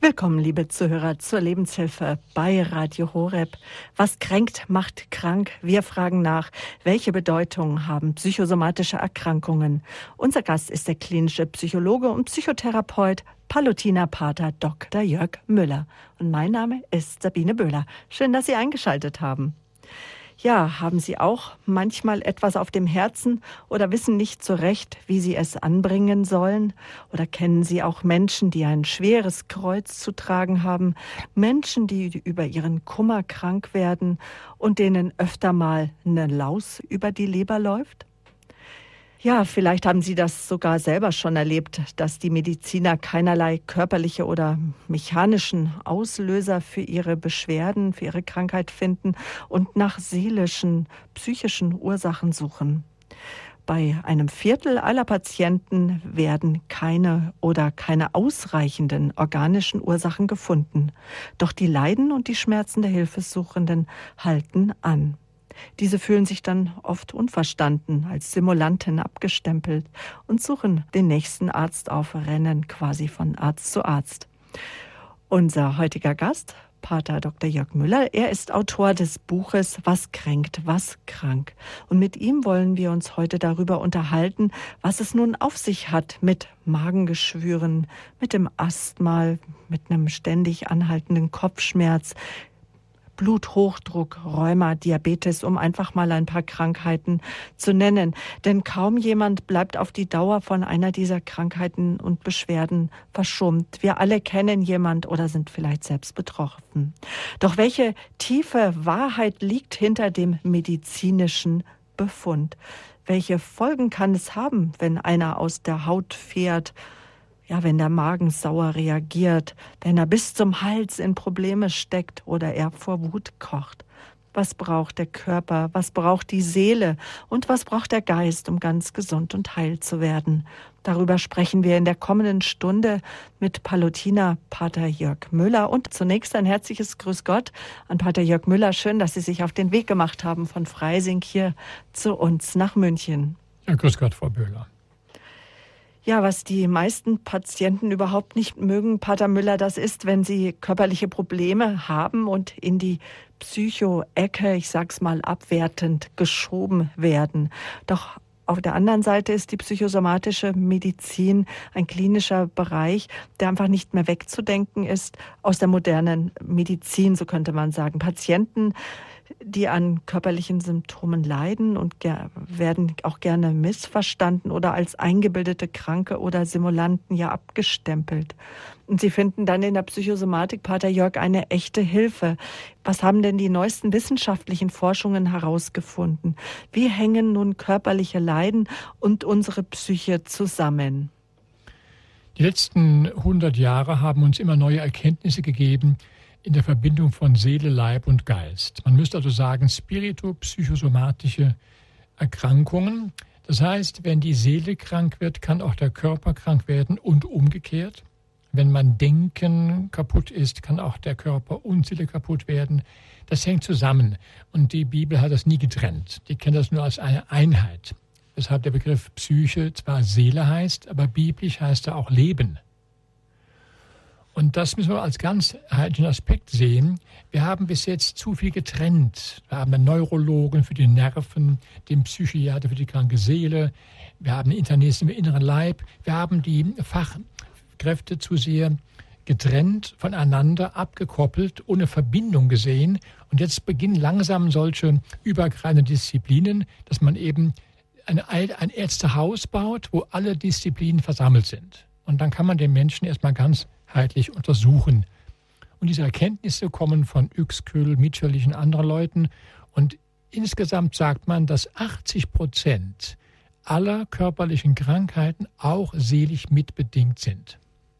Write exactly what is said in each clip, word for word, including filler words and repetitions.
Willkommen, liebe Zuhörer, zur Lebenshilfe bei Radio Horeb. Was kränkt, macht krank. Wir fragen nach, welche Bedeutung haben psychosomatische Erkrankungen? Unser Gast ist der klinische Psychologe und Psychotherapeut Pallottiner Pater Doktor Jörg Müller. Und mein Name ist Sabine Böhler. Schön, dass Sie eingeschaltet haben. Ja, haben Sie auch manchmal etwas auf dem Herzen oder wissen nicht so recht, wie Sie es anbringen sollen? Oder kennen Sie auch Menschen, die ein schweres Kreuz zu tragen haben? Menschen, die über ihren Kummer krank werden und denen öfter mal eine Laus über die Leber läuft? Ja, vielleicht haben Sie das sogar selber schon erlebt, dass die Mediziner keinerlei körperliche oder mechanischen Auslöser für ihre Beschwerden, für ihre Krankheit finden und nach seelischen, psychischen Ursachen suchen. Bei einem Viertel aller Patienten werden keine oder keine ausreichenden organischen Ursachen gefunden. Doch die Leiden und die Schmerzen der Hilfesuchenden halten an. Diese fühlen sich dann oft unverstanden, als Simulanten abgestempelt und suchen den nächsten Arzt auf, rennen quasi von Arzt zu Arzt. Unser heutiger Gast, Pater Doktor Jörg Müller, er ist Autor des Buches Was kränkt, was krank. Und mit ihm wollen wir uns heute darüber unterhalten, was es nun auf sich hat mit Magengeschwüren, mit dem Asthma, mit einem ständig anhaltenden Kopfschmerz, Bluthochdruck, Rheuma, Diabetes, um einfach mal ein paar Krankheiten zu nennen. Denn kaum jemand bleibt auf die Dauer von einer dieser Krankheiten und Beschwerden verschont. Wir alle kennen jemand oder sind vielleicht selbst betroffen. Doch welche tiefe Wahrheit liegt hinter dem medizinischen Befund? Welche Folgen kann es haben, wenn einer aus der Haut fährt? Ja, wenn der Magen sauer reagiert, wenn er bis zum Hals in Probleme steckt oder er vor Wut kocht. Was braucht der Körper, was braucht die Seele und was braucht der Geist, um ganz gesund und heil zu werden? Darüber sprechen wir in der kommenden Stunde mit Pallottiner Pater Jörg Müller. Und zunächst ein herzliches Grüß Gott an Pater Jörg Müller. Schön, dass Sie sich auf den Weg gemacht haben von Freising hier zu uns nach München. Ja, grüß Gott, Frau Böhler. Ja, was die meisten Patienten überhaupt nicht mögen, Pater Müller, das ist, wenn sie körperliche Probleme haben und in die Psycho-Ecke, ich sag's mal abwertend, geschoben werden. Doch auf der anderen Seite ist die psychosomatische Medizin ein klinischer Bereich, der einfach nicht mehr wegzudenken ist aus der modernen Medizin, so könnte man sagen. Patienten, die an körperlichen Symptomen leiden und ger- werden auch gerne missverstanden oder als eingebildete Kranke oder Simulanten ja abgestempelt. Und sie finden dann in der Psychosomatik, Pater Jörg, eine echte Hilfe. Was haben denn die neuesten wissenschaftlichen Forschungen herausgefunden? Wie hängen nun körperliche Leiden und unsere Psyche zusammen? Die letzten hundert Jahre haben uns immer neue Erkenntnisse gegeben in der Verbindung von Seele, Leib und Geist. Man müsste also sagen, spirito-psychosomatische Erkrankungen. Das heißt, wenn die Seele krank wird, kann auch der Körper krank werden und umgekehrt. Wenn mein Denken kaputt ist, kann auch der Körper und Seele kaputt werden. Das hängt zusammen und die Bibel hat das nie getrennt. Die kennt das nur als eine Einheit. Weshalb der Begriff Psyche zwar Seele heißt, aber biblisch heißt er auch Leben. Und das müssen wir als ganzheitlichen Aspekt sehen. Wir haben bis jetzt zu viel getrennt. Wir haben einen Neurologen für die Nerven, den Psychiater für die kranke Seele. Wir haben einen Internisten im inneren Leib. Wir haben die Fachkräfte zu sehr getrennt voneinander, abgekoppelt, ohne Verbindung gesehen. Und jetzt beginnen langsam solche übergreifenden Disziplinen, dass man eben ein, ein Ärztehaus baut, wo alle Disziplinen versammelt sind. Und dann kann man den Menschen erstmal ganz heitlich untersuchen. Und diese Erkenntnisse kommen von Uexküll, Mitscherlich und anderen Leuten. Und insgesamt sagt man, dass achtzig Prozent aller körperlichen Krankheiten auch seelisch mitbedingt sind.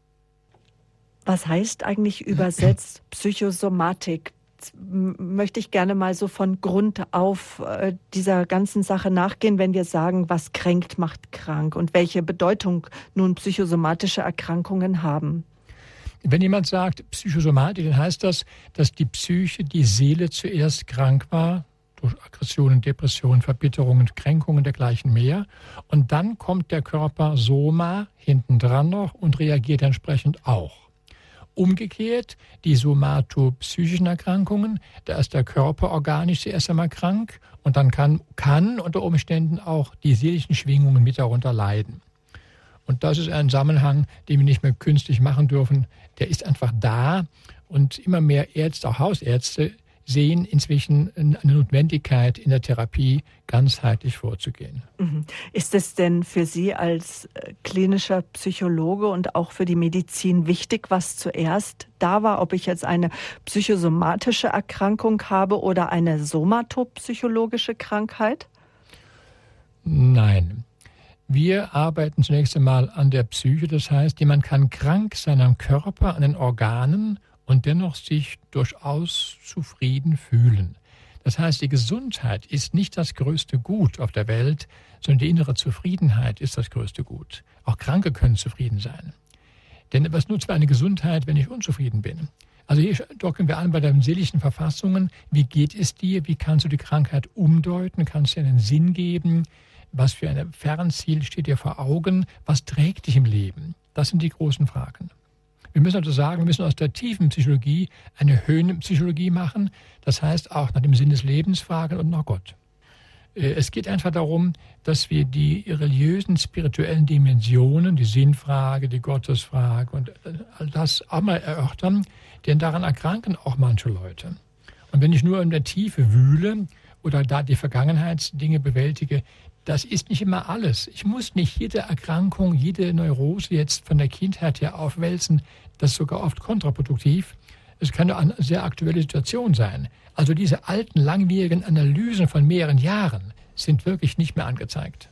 Was heißt eigentlich übersetzt Psychosomatik? Möchte ich gerne mal so von Grund auf äh, dieser ganzen Sache nachgehen, wenn wir sagen, was kränkt, macht krank und welche Bedeutung nun psychosomatische Erkrankungen haben. Wenn jemand sagt Psychosomatik, dann heißt das, dass die Psyche, die Seele zuerst krank war, durch Aggressionen, Depressionen, Verbitterungen, Kränkungen, dergleichen mehr. Und dann kommt der Körper Soma hintendran noch und reagiert entsprechend auch. Umgekehrt, die somatopsychischen Erkrankungen, da ist der Körper organisch zuerst einmal krank und dann kann, kann unter Umständen auch die seelischen Schwingungen mit darunter leiden. Und das ist ein Zusammenhang, den wir nicht mehr künstlich machen dürfen. Der ist einfach da und immer mehr Ärzte, auch Hausärzte, sehen inzwischen eine Notwendigkeit, in der Therapie ganzheitlich vorzugehen. Ist es denn für Sie als klinischer Psychologe und auch für die Medizin wichtig, was zuerst da war, ob ich jetzt eine psychosomatische Erkrankung habe oder eine somatopsychologische Krankheit? Nein. Wir arbeiten zunächst einmal an der Psyche, das heißt, jemand kann krank sein am Körper, an den Organen und dennoch sich durchaus zufrieden fühlen. Das heißt, die Gesundheit ist nicht das größte Gut auf der Welt, sondern die innere Zufriedenheit ist das größte Gut. Auch Kranke können zufrieden sein. Denn was nutzt mir eine Gesundheit, wenn ich unzufrieden bin? Also hier docken wir an bei deinen seelischen Verfassungen. Wie geht es dir? Wie kannst du die Krankheit umdeuten? Kannst du dir einen Sinn geben? Was für ein Fernziel steht dir vor Augen? Was trägt dich im Leben? Das sind die großen Fragen. Wir müssen also sagen, wir müssen aus der tiefen Psychologie eine Höhenpsychologie machen. Das heißt auch nach dem Sinn des Lebens fragen und nach Gott. Es geht einfach darum, dass wir die religiösen, spirituellen Dimensionen, die Sinnfrage, die Gottesfrage und all das auch mal erörtern, denn daran erkranken auch manche Leute. Und wenn ich nur in der Tiefe wühle oder da die Vergangenheitsdinge bewältige, das ist nicht immer alles. Ich muss nicht jede Erkrankung, jede Neurose jetzt von der Kindheit her aufwälzen. Das ist sogar oft kontraproduktiv. Es kann eine sehr aktuelle Situation sein. Also diese alten, langwierigen Analysen von mehreren Jahren sind wirklich nicht mehr angezeigt.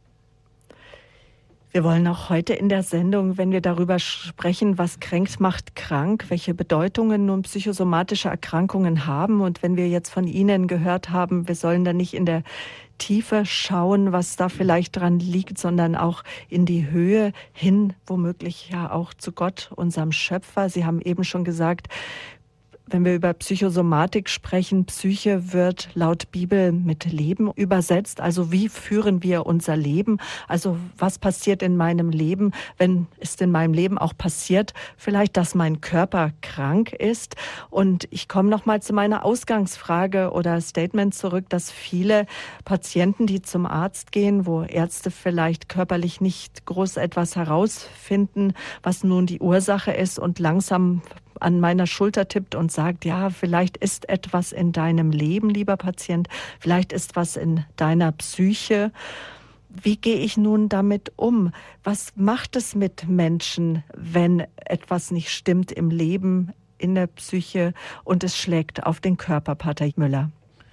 Wir wollen auch heute in der Sendung, wenn wir darüber sprechen, was kränkt, macht krank, welche Bedeutungen nun psychosomatische Erkrankungen haben. Und wenn wir jetzt von Ihnen gehört haben, wir sollen da nicht in der Tiefe schauen, was da vielleicht dran liegt, sondern auch in die Höhe hin, womöglich ja auch zu Gott, unserem Schöpfer. Sie haben eben schon gesagt, wenn wir über Psychosomatik sprechen, Psyche wird laut Bibel mit Leben übersetzt. Also wie führen wir unser Leben? Also was passiert in meinem Leben, wenn es in meinem Leben auch passiert, vielleicht, dass mein Körper krank ist? Und ich komme noch mal zu meiner Ausgangsfrage oder Statement zurück, dass viele Patienten, die zum Arzt gehen, wo Ärzte vielleicht körperlich nicht groß etwas herausfinden, was nun die Ursache ist und langsam an meiner Schulter tippt und sagt, ja, vielleicht ist etwas in deinem Leben, lieber Patient, vielleicht ist was in deiner Psyche. Wie gehe ich nun damit um? Was macht es mit Menschen, wenn etwas nicht stimmt im Leben, in der Psyche und es schlägt auf den Körper, Pater Müller?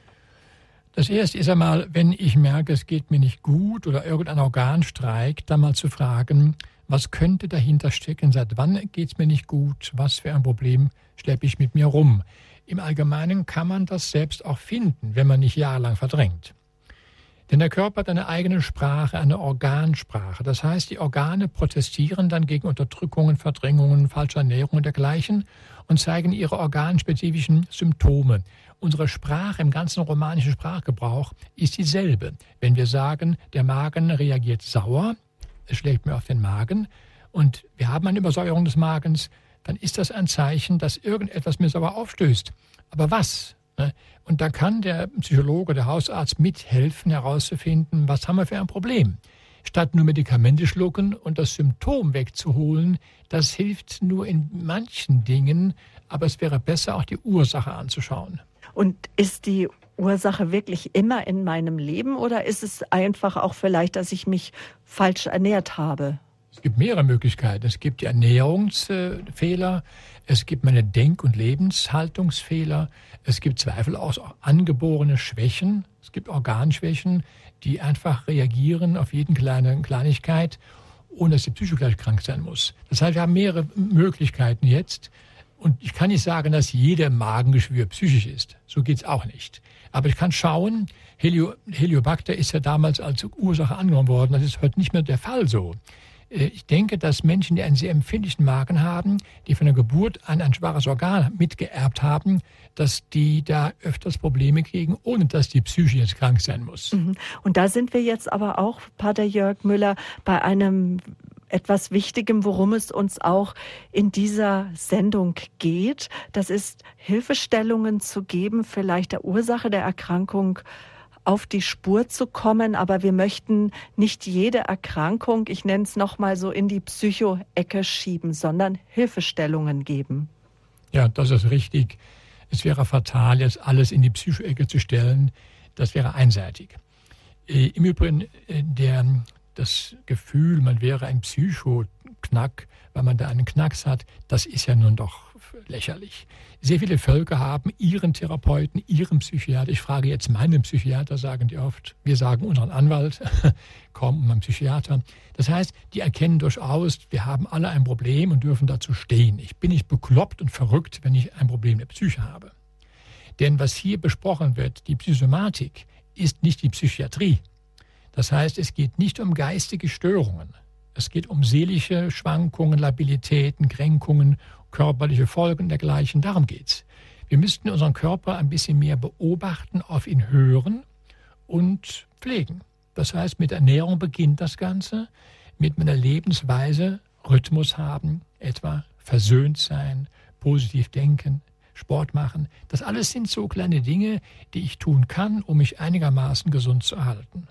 Das Erste ist einmal, wenn ich merke, es geht mir nicht gut oder irgendein Organ streikt, dann mal zu fragen, was könnte dahinter stecken? Seit wann geht es mir nicht gut? Was für ein Problem schleppe ich mit mir rum? Im Allgemeinen kann man das selbst auch finden, wenn man nicht jahrelang verdrängt. Denn der Körper hat eine eigene Sprache, eine Organsprache. Das heißt, die Organe protestieren dann gegen Unterdrückungen, Verdrängungen, falsche Ernährung und dergleichen und zeigen ihre organspezifischen Symptome. Unsere Sprache im ganzen romanischen Sprachgebrauch ist dieselbe. Wenn wir sagen, der Magen reagiert sauer, es schlägt mir auf den Magen und wir haben eine Übersäuerung des Magens, dann ist das ein Zeichen, dass irgendetwas mir sauer aufstößt. Aber was? Und da kann der Psychologe, der Hausarzt mithelfen, herauszufinden, was haben wir für ein Problem. Statt nur Medikamente schlucken und das Symptom wegzuholen, das hilft nur in manchen Dingen, aber es wäre besser, auch die Ursache anzuschauen. Und ist die Ursache wirklich immer in meinem Leben oder ist es einfach auch vielleicht, dass ich mich falsch ernährt habe? Es gibt mehrere Möglichkeiten. Es gibt die Ernährungsfehler, es gibt meine Denk- und Lebenshaltungsfehler, es gibt zweifellos auch angeborene Schwächen, es gibt Organschwächen, die einfach reagieren auf jeden kleine Kleinigkeit, ohne dass die Psyche gleich krank sein muss. Das heißt, wir haben mehrere Möglichkeiten jetzt. Und ich kann nicht sagen, dass jeder Magengeschwür psychisch ist. So geht's auch nicht. Aber ich kann schauen, Helio, Heliobacter ist ja damals als Ursache angenommen worden. Das ist heute nicht mehr der Fall so. Ich denke, dass Menschen, die einen sehr empfindlichen Magen haben, die von der Geburt an ein schwaches Organ mitgeerbt haben, dass die da öfters Probleme kriegen, ohne dass die Psyche jetzt krank sein muss. Und da sind wir jetzt aber auch, Pater Jörg Müller, bei einem etwas Wichtigem, worum es uns auch in dieser Sendung geht. Das ist, Hilfestellungen zu geben, vielleicht der Ursache der Erkrankung auf die Spur zu kommen. Aber wir möchten nicht jede Erkrankung, ich nenne es nochmal so, in die Psycho-Ecke schieben, sondern Hilfestellungen geben. Ja, das ist richtig. Es wäre fatal, jetzt alles in die Psycho-Ecke zu stellen. Das wäre einseitig. Äh, Im Übrigen, äh, der, das Gefühl, man wäre ein Psycho-Knack, weil man da einen Knacks hat, das ist ja nun doch lächerlich. Sehr viele Völker haben ihren Therapeuten, ihren Psychiater. Ich frage jetzt meinen Psychiater, sagen die oft. Wir sagen unseren Anwalt, kaum um einen Psychiater. Das heißt, die erkennen durchaus, wir haben alle ein Problem und dürfen dazu stehen. Ich bin nicht bekloppt und verrückt, wenn ich ein Problem der Psyche habe. Denn was hier besprochen wird, die Psychosomatik, ist nicht die Psychiatrie. Das heißt, es geht nicht um geistige Störungen. Es geht um seelische Schwankungen, Labilitäten, Kränkungen, körperliche Folgen dergleichen. Darum geht's. Wir müssten unseren Körper ein bisschen mehr beobachten, auf ihn hören und pflegen. Das heißt, mit Ernährung beginnt das Ganze, mit meiner Lebensweise Rhythmus haben, etwa versöhnt sein, positiv denken, Sport machen. Das alles sind so kleine Dinge, die ich tun kann, um mich einigermaßen gesund zu erhalten.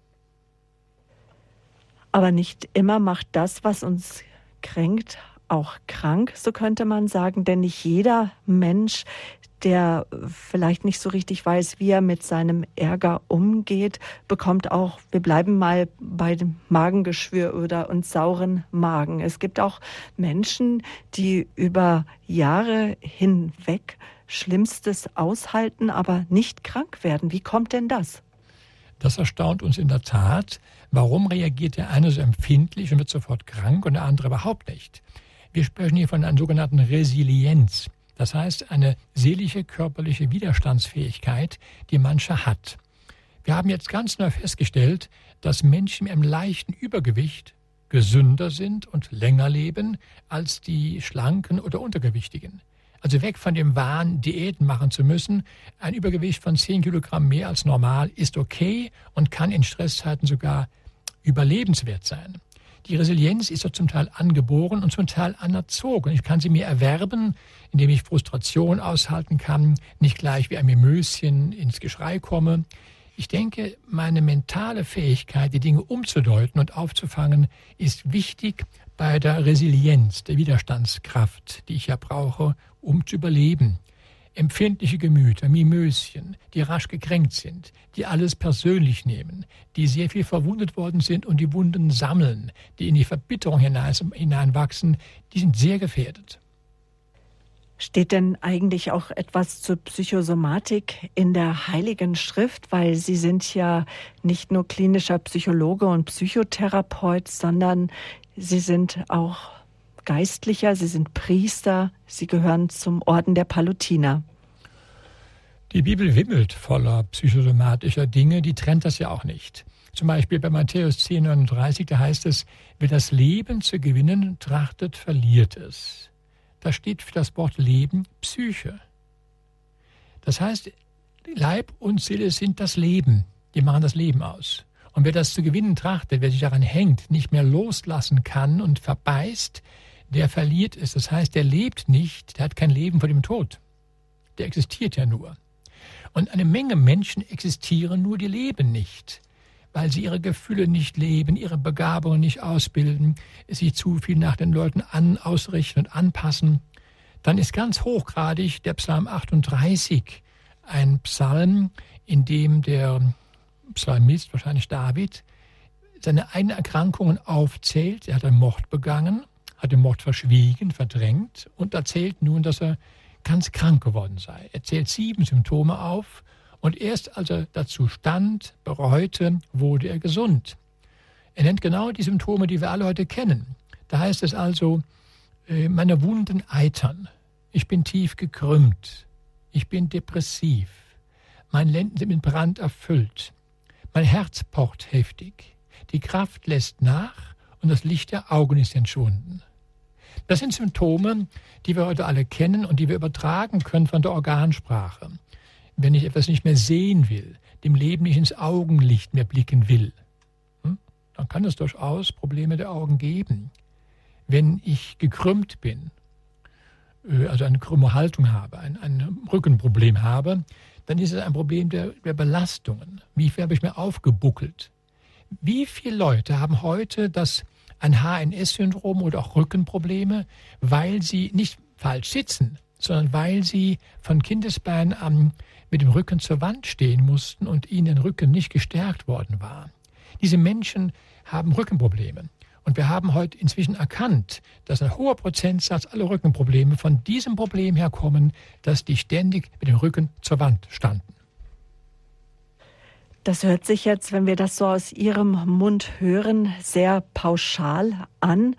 Aber nicht immer macht das, was uns kränkt, auch krank, so könnte man sagen. Denn nicht jeder Mensch, der vielleicht nicht so richtig weiß, wie er mit seinem Ärger umgeht, bekommt auch, wir bleiben mal bei dem Magengeschwür oder und sauren Magen. Es gibt auch Menschen, die über Jahre hinweg Schlimmstes aushalten, aber nicht krank werden. Wie kommt denn das? Das erstaunt uns in der Tat. Warum reagiert der eine so empfindlich und wird sofort krank und der andere überhaupt nicht? Wir sprechen hier von einer sogenannten Resilienz. Das heißt, eine seelische, körperliche Widerstandsfähigkeit, die mancher hat. Wir haben jetzt ganz neu festgestellt, dass Menschen mit einem leichten Übergewicht gesünder sind und länger leben als die Schlanken oder Untergewichtigen. Also weg von dem Wahn, Diäten machen zu müssen. Ein Übergewicht von zehn Kilogramm mehr als normal ist okay und kann in Stresszeiten sogar überlebenswert sein. Die Resilienz ist ja zum Teil angeboren und zum Teil anerzogen. Ich kann sie mir erwerben, indem ich Frustration aushalten kann, nicht gleich wie ein Mimöschen ins Geschrei komme. Ich denke, meine mentale Fähigkeit, die Dinge umzudeuten und aufzufangen, ist wichtig bei der Resilienz, der Widerstandskraft, die ich ja brauche, um zu überleben. Empfindliche Gemüter, Mimöschen, die rasch gekränkt sind, die alles persönlich nehmen, die sehr viel verwundet worden sind und die Wunden sammeln, die in die Verbitterung hineinwachsen, die sind sehr gefährdet. Steht denn eigentlich auch etwas zur Psychosomatik in der Heiligen Schrift? Weil Sie sind ja nicht nur klinischer Psychologe und Psychotherapeut, sondern Sie sind auch Geistlicher, Sie sind Priester, Sie gehören zum Orden der Palutiner. Die Bibel wimmelt voller psychosomatischer Dinge, die trennt das ja auch nicht. Zum Beispiel bei Matthäus zehn neununddreißig, da heißt es, wer das Leben zu gewinnen trachtet, verliert es. Da steht für das Wort Leben Psyche. Das heißt, Leib und Seele sind das Leben, die machen das Leben aus. Und wer das zu gewinnen trachtet, wer sich daran hängt, nicht mehr loslassen kann und verbeißt, der verliert es. Das heißt, der lebt nicht, der hat kein Leben vor dem Tod. Der existiert ja nur. Und eine Menge Menschen existieren nur, die leben nicht, weil sie ihre Gefühle nicht leben, ihre Begabungen nicht ausbilden, sich zu viel nach den Leuten an, ausrichten und anpassen. Dann ist ganz hochgradig der Psalm achtunddreißig ein Psalm, in dem der Psalmist, wahrscheinlich David, seine eigenen Erkrankungen aufzählt. Er hat einen Mord begangen, hat den Mord verschwiegen, verdrängt und erzählt nun, dass er ganz krank geworden sei. Er zählt sieben Symptome auf und erst als er dazu stand, bereute, wurde er gesund. Er nennt genau die Symptome, die wir alle heute kennen. Da heißt es also, meine Wunden eitern, ich bin tief gekrümmt, ich bin depressiv, meine Lenden sind mit Brand erfüllt, mein Herz pocht heftig, die Kraft lässt nach und das Licht der Augen ist entschwunden. Das sind Symptome, die wir heute alle kennen und die wir übertragen können von der Organsprache. Wenn ich etwas nicht mehr sehen will, dem Leben nicht ins Augenlicht mehr blicken will, dann kann es durchaus Probleme der Augen geben. Wenn ich gekrümmt bin, also eine krumme Haltung habe, ein, ein Rückenproblem habe, dann ist es ein Problem der, der Belastungen. Wie viel habe ich mir aufgebuckelt? Wie viele Leute haben heute das ein H N S-Syndrom oder auch Rückenprobleme, weil sie nicht falsch sitzen, sondern weil sie von Kindesbeinen an mit dem Rücken zur Wand stehen mussten und ihnen der Rücken nicht gestärkt worden war. Diese Menschen haben Rückenprobleme. Und wir haben heute inzwischen erkannt, dass ein hoher Prozentsatz aller Rückenprobleme von diesem Problem herkommen, dass die ständig mit dem Rücken zur Wand standen. Das hört sich jetzt, wenn wir das so aus Ihrem Mund hören, sehr pauschal an.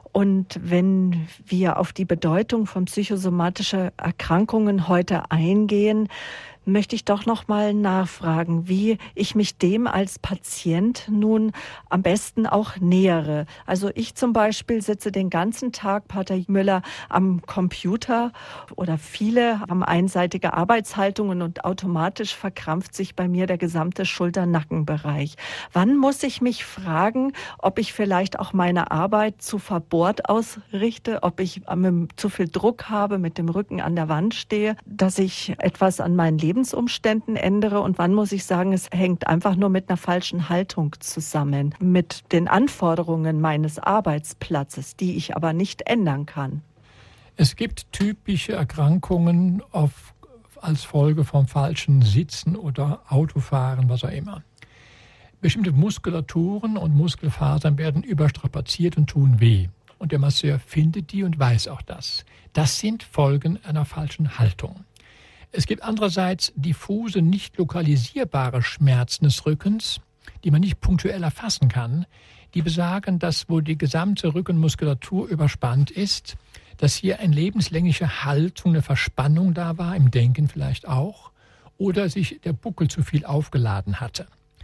Und wenn wir auf die Bedeutung von psychosomatischen Erkrankungen heute eingehen, möchte ich doch noch mal nachfragen, wie ich mich dem als Patient nun am besten auch nähere. Also ich zum Beispiel sitze den ganzen Tag, Pater Müller, am Computer oder viele haben einseitige Arbeitshaltungen und automatisch verkrampft sich bei mir der gesamte Schulter-Nackenbereich. Wann muss ich mich fragen, ob ich vielleicht auch meine Arbeit zu verbohrt ausrichte, ob ich zu viel Druck habe, mit dem Rücken an der Wand stehe, dass ich etwas an meinen Leben Lebensumständen ändere und wann muss ich sagen, es hängt einfach nur mit einer falschen Haltung zusammen, mit den Anforderungen meines Arbeitsplatzes, die ich aber nicht ändern kann. Es gibt typische Erkrankungen auf, als Folge vom falschen Sitzen oder Autofahren, was auch immer. Bestimmte Muskulaturen und Muskelfasern werden überstrapaziert und tun weh. Und der Masseur findet die und weiß auch das. Das sind Folgen einer falschen Haltung. Es gibt andererseits diffuse, nicht lokalisierbare Schmerzen des Rückens, die man nicht punktuell erfassen kann, die besagen, dass wo die gesamte Rückenmuskulatur überspannt ist, dass hier eine lebenslängliche Haltung, eine Verspannung da war, im Denken vielleicht auch, oder sich der Buckel zu viel aufgeladen hatte.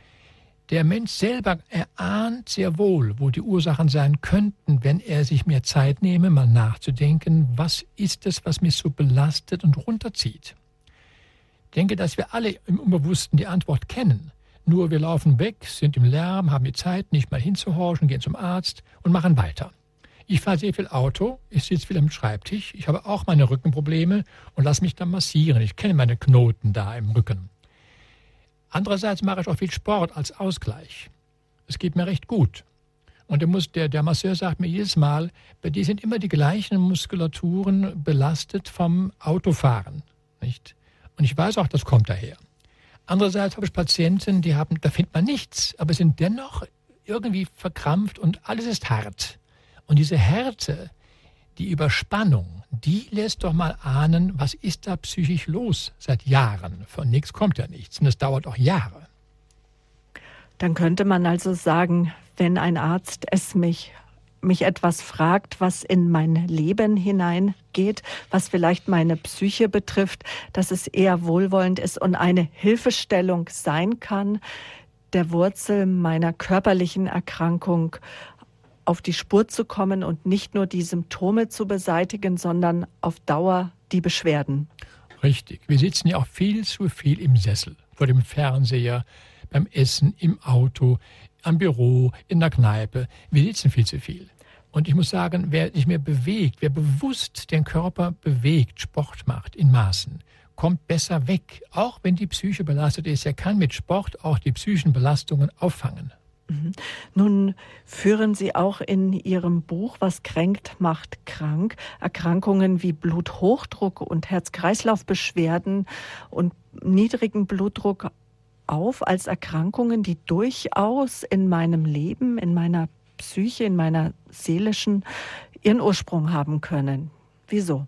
Der Mensch selber erahnt sehr wohl, wo die Ursachen sein könnten, wenn er sich mehr Zeit nehme, mal nachzudenken, was ist es, was mich so belastet und runterzieht. Ich denke, dass wir alle im Unbewussten die Antwort kennen. Nur wir laufen weg, sind im Lärm, haben die Zeit, nicht mal hinzuhorchen, gehen zum Arzt und machen weiter. Ich fahre sehr viel Auto, ich sitze viel am Schreibtisch, ich habe auch meine Rückenprobleme und lasse mich dann massieren. Ich kenne meine Knoten da im Rücken. Andererseits mache ich auch viel Sport als Ausgleich. Es geht mir recht gut. Und der, muss, der, der Masseur sagt mir jedes Mal, bei dir sind immer die gleichen Muskulaturen belastet vom Autofahren, nicht? Und ich weiß auch, das kommt daher. Andererseits habe ich Patienten, die haben, da findet man nichts, aber sind dennoch irgendwie verkrampft und alles ist hart. Und diese Härte, die Überspannung, die lässt doch mal ahnen, was ist da psychisch los seit Jahren. Von nichts kommt ja nichts und es dauert auch Jahre. Dann könnte man also sagen, wenn ein Arzt es mich mich etwas fragt, was in mein Leben hineingeht, was vielleicht meine Psyche betrifft, dass es eher wohlwollend ist und eine Hilfestellung sein kann, der Wurzel meiner körperlichen Erkrankung auf die Spur zu kommen und nicht nur die Symptome zu beseitigen, sondern auf Dauer die Beschwerden. Richtig. Wir sitzen ja auch viel zu viel im Sessel, vor dem Fernseher, beim Essen, im Auto, am Büro, in der Kneipe. Wir sitzen viel zu viel. Und ich muss sagen, wer sich mehr bewegt, wer bewusst den Körper bewegt, Sport macht in Maßen, kommt besser weg. Auch wenn die Psyche belastet ist, er kann mit Sport auch die psychischen Belastungen auffangen. Mhm. Nun führen Sie auch in Ihrem Buch "Was kränkt, macht krank" Erkrankungen wie Bluthochdruck und Herz-Kreislauf-Beschwerden und niedrigen Blutdruck auf als Erkrankungen, die durchaus in meinem Leben, in meiner Psyche, in meiner seelischen ihren Ursprung haben können. Wieso?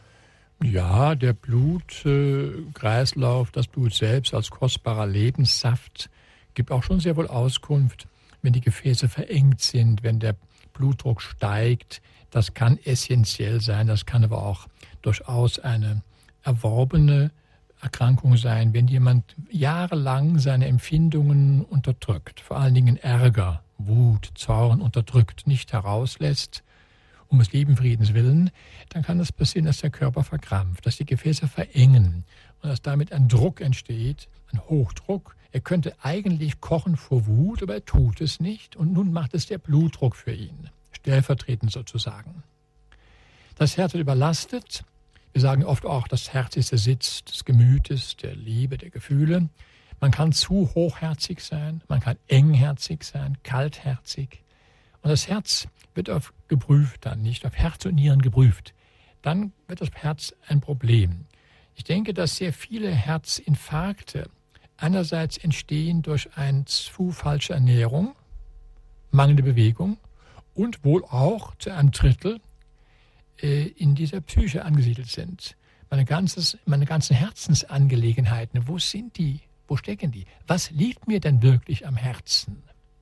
Ja, der Blutkreislauf, das Blut selbst als kostbarer Lebenssaft gibt auch schon sehr wohl Auskunft, wenn die Gefäße verengt sind, wenn der Blutdruck steigt. Das kann essentiell sein, das kann aber auch durchaus eine erworbene Erkrankung sein, wenn jemand jahrelang seine Empfindungen unterdrückt, vor allen Dingen Ärger, Wut, Zorn unterdrückt, nicht herauslässt, um des lieben Friedens willen, dann kann es passieren, dass der Körper verkrampft, dass die Gefäße verengen und dass damit ein Druck entsteht, ein Hochdruck, Er könnte eigentlich kochen vor Wut, aber er tut es nicht. Und nun macht es der Blutdruck für ihn, stellvertretend sozusagen. Das Herz wird überlastet. Wir sagen oft auch, das Herz ist der Sitz des Gemütes, der Liebe, der Gefühle. Man kann zu hochherzig sein, man kann engherzig sein, kaltherzig. Und das Herz wird auf geprüft dann, nicht auf Herz und Nieren geprüft. Dann wird das Herz ein Problem. Ich denke, dass sehr viele Herzinfarkte einerseits entstehen durch eine zu falsche Ernährung, mangelnde Bewegung und wohl auch zu einem Drittel äh, in dieser Psyche angesiedelt sind. Meine, ganzes, meine ganzen Herzensangelegenheiten, wo sind die? Wo stecken die? Was liegt mir denn wirklich am Herzen?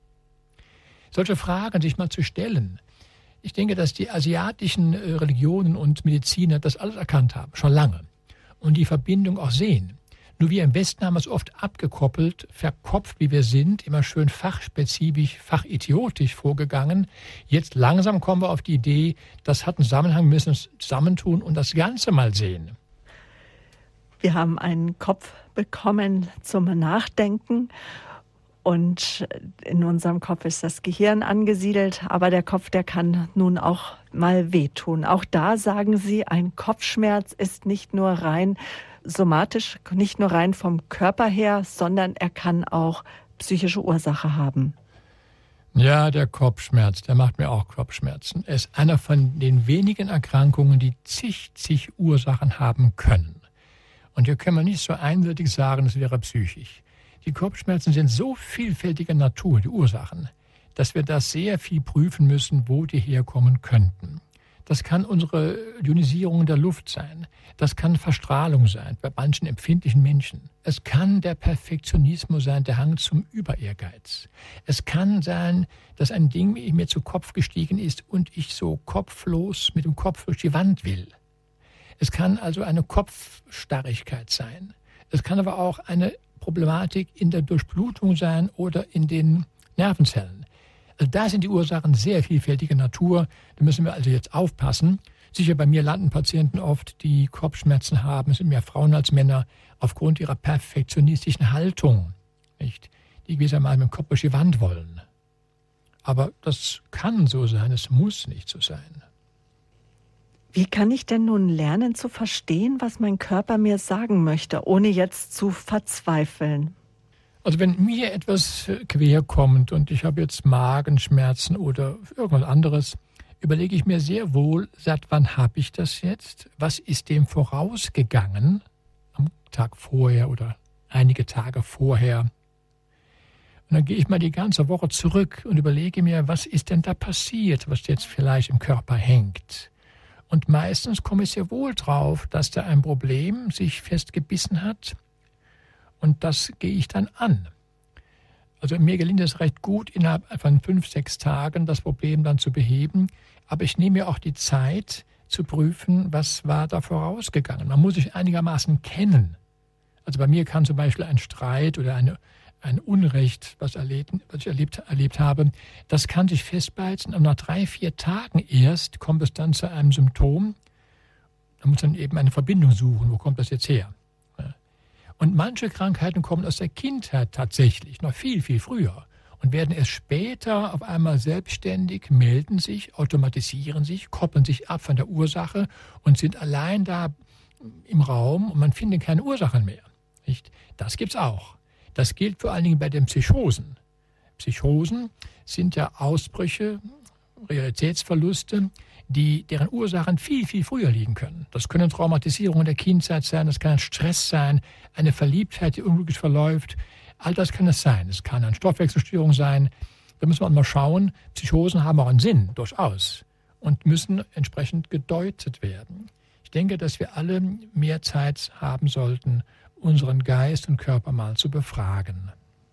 Solche Fragen sich mal zu stellen. Ich denke, dass die asiatischen äh, Religionen und Mediziner das alles erkannt haben, schon lange. Und die Verbindung auch sehen. Nur wir im Westen haben es oft abgekoppelt, verkopft, wie wir sind, immer schön fachspezifisch, fachidiotisch vorgegangen. Jetzt langsam kommen wir auf die Idee, das hat einen Zusammenhang, wir müssen uns zusammentun und das Ganze mal sehen. Wir haben einen Kopf bekommen zum Nachdenken. Und in unserem Kopf ist das Gehirn angesiedelt, aber der Kopf, der kann nun auch mal wehtun. Auch da sagen Sie, ein Kopfschmerz ist nicht nur rein somatisch, nicht nur rein vom Körper her, sondern er kann auch psychische Ursache haben. Ja, der Kopfschmerz, der macht mir auch Kopfschmerzen. Er ist einer von den wenigen Erkrankungen, die zig, zig Ursachen haben können. Und hier können wir nicht so eindeutig sagen, es wäre psychisch. Die Kopfschmerzen sind so vielfältiger Natur, die Ursachen, dass wir das sehr viel prüfen müssen, wo die herkommen könnten. Das kann unsere Ionisierung der Luft sein. Das kann Verstrahlung sein bei manchen empfindlichen Menschen. Es kann der Perfektionismus sein, der Hang zum Überehrgeiz. Es kann sein, dass ein Ding mir zu Kopf gestiegen ist und ich so kopflos mit dem Kopf durch die Wand will. Es kann also eine Kopfstarrigkeit sein. Es kann aber auch eine Problematik in der Durchblutung sein oder in den Nervenzellen. Also da sind die Ursachen sehr vielfältiger Natur. Da müssen wir also jetzt aufpassen. Sicher, bei mir landen Patienten oft, die Kopfschmerzen haben. Es sind mehr Frauen als Männer aufgrund ihrer perfektionistischen Haltung, nicht? Die gewissermaßen mit dem Kopf durch die Wand wollen. Aber das kann so sein, es muss nicht so sein. Wie kann ich denn nun lernen zu verstehen, was mein Körper mir sagen möchte, ohne jetzt zu verzweifeln? Also wenn mir etwas quer kommt und ich habe jetzt Magenschmerzen oder irgendwas anderes, überlege ich mir sehr wohl, seit wann habe ich das jetzt? Was ist dem vorausgegangen am Tag vorher oder einige Tage vorher? Und dann gehe ich mal die ganze Woche zurück und überlege mir, was ist denn da passiert, was jetzt vielleicht im Körper hängt? Und meistens komme ich sehr wohl drauf, dass da ein Problem sich festgebissen hat. Und das gehe ich dann an. Also mir gelingt es recht gut, innerhalb von fünf, sechs Tagen das Problem dann zu beheben. Aber ich nehme mir auch die Zeit zu prüfen, was war da vorausgegangen. Man muss sich einigermaßen kennen. Also bei mir kann zum Beispiel ein Streit oder eine, ein Unrecht, was, erlebt, was ich erlebt, erlebt habe, das kann sich festbeißen. Und nach drei, vier Tagen erst kommt es dann zu einem Symptom. Da muss man eben eine Verbindung suchen. Wo kommt das jetzt her? Und manche Krankheiten kommen aus der Kindheit tatsächlich, noch viel, viel früher. Und werden erst später auf einmal selbstständig, melden sich, automatisieren sich, koppeln sich ab von der Ursache und sind allein da im Raum und man findet keine Ursachen mehr. Nicht? Das gibt's auch. Das gilt vor allen Dingen bei den Psychosen. Psychosen sind ja Ausbrüche, Realitätsverluste, die, deren Ursachen viel, viel früher liegen können. Das können Traumatisierungen der Kindheit sein, das kann Stress sein, eine Verliebtheit, die unglücklich verläuft. All das kann es sein. Es kann eine Stoffwechselstörung sein. Da müssen wir mal schauen. Psychosen haben auch einen Sinn, durchaus, und müssen entsprechend gedeutet werden. Ich denke, dass wir alle mehr Zeit haben sollten, unseren Geist und Körper mal zu befragen.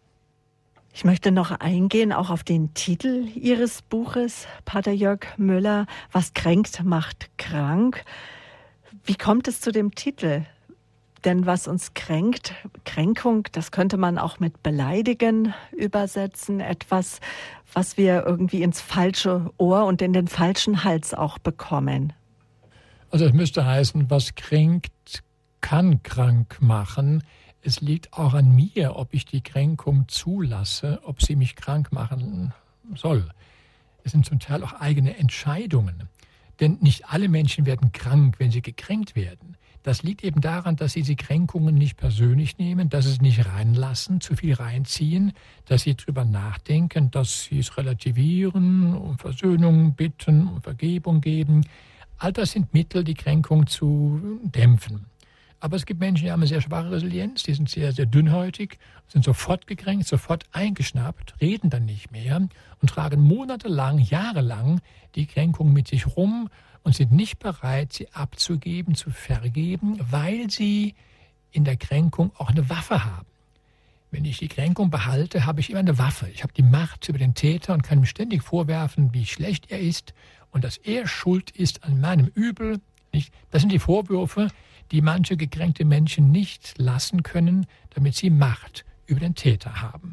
Ich möchte noch eingehen, auch auf den Titel Ihres Buches, Pater Jörg Müller, Was kränkt, macht krank. Wie kommt es zu dem Titel? Denn was uns kränkt, Kränkung, das könnte man auch mit beleidigen übersetzen. Etwas, was wir irgendwie ins falsche Ohr und in den falschen Hals auch bekommen. Also es müsste heißen, was kränkt, kann krank machen. Es liegt auch an mir, ob ich die Kränkung zulasse, ob sie mich krank machen soll. Es sind zum Teil auch eigene Entscheidungen. Denn nicht alle Menschen werden krank, wenn sie gekränkt werden. Das liegt eben daran, dass sie die Kränkungen nicht persönlich nehmen, dass sie es nicht reinlassen, zu viel reinziehen, dass sie drüber nachdenken, dass sie es relativieren, um Versöhnung bitten, um Vergebung geben. All das sind Mittel, die Kränkung zu dämpfen. Aber es gibt Menschen, die haben eine sehr schwache Resilienz, die sind sehr, sehr dünnhäutig, sind sofort gekränkt, sofort eingeschnappt, reden dann nicht mehr und tragen monatelang, jahrelang die Kränkung mit sich rum und sind nicht bereit, sie abzugeben, zu vergeben, weil sie in der Kränkung auch eine Waffe haben. Wenn ich die Kränkung behalte, habe ich immer eine Waffe. Ich habe die Macht über den Täter und kann ihm ständig vorwerfen, wie schlecht er ist und dass er schuld ist an meinem Übel. Das sind die Vorwürfe, die manche gekränkte Menschen nicht lassen können, damit sie Macht über den Täter haben.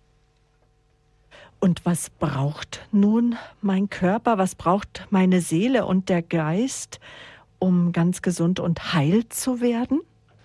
Und was braucht nun mein Körper, was braucht meine Seele und der Geist, um ganz gesund und heil zu werden?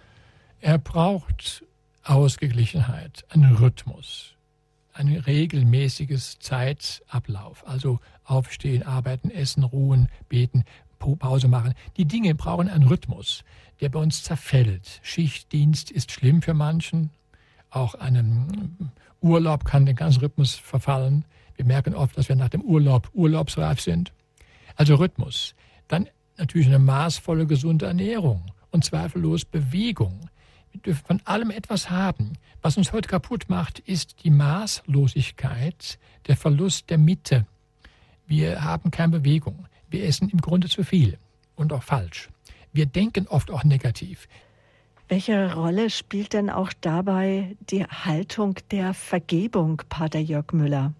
Er braucht Ausgeglichenheit, einen Rhythmus, ein regelmäßiges Zeitablauf, also aufstehen, arbeiten, essen, ruhen, beten, Pause machen. Die Dinge brauchen einen Rhythmus, der bei uns zerfällt. Schichtdienst ist schlimm für manchen. Auch einem Urlaub kann den ganzen Rhythmus verfallen. Wir merken oft, dass wir nach dem Urlaub urlaubsreif sind. Also Rhythmus. Dann natürlich eine maßvolle, gesunde Ernährung und zweifellos Bewegung. Wir dürfen von allem etwas haben. Was uns heute kaputt macht, ist die Maßlosigkeit, der Verlust der Mitte. Wir haben keine Bewegung. Wir essen im Grunde zu viel und auch falsch. Wir denken oft auch negativ. Welche Rolle spielt denn auch dabei die Haltung der Vergebung, Pater Jörg Müller?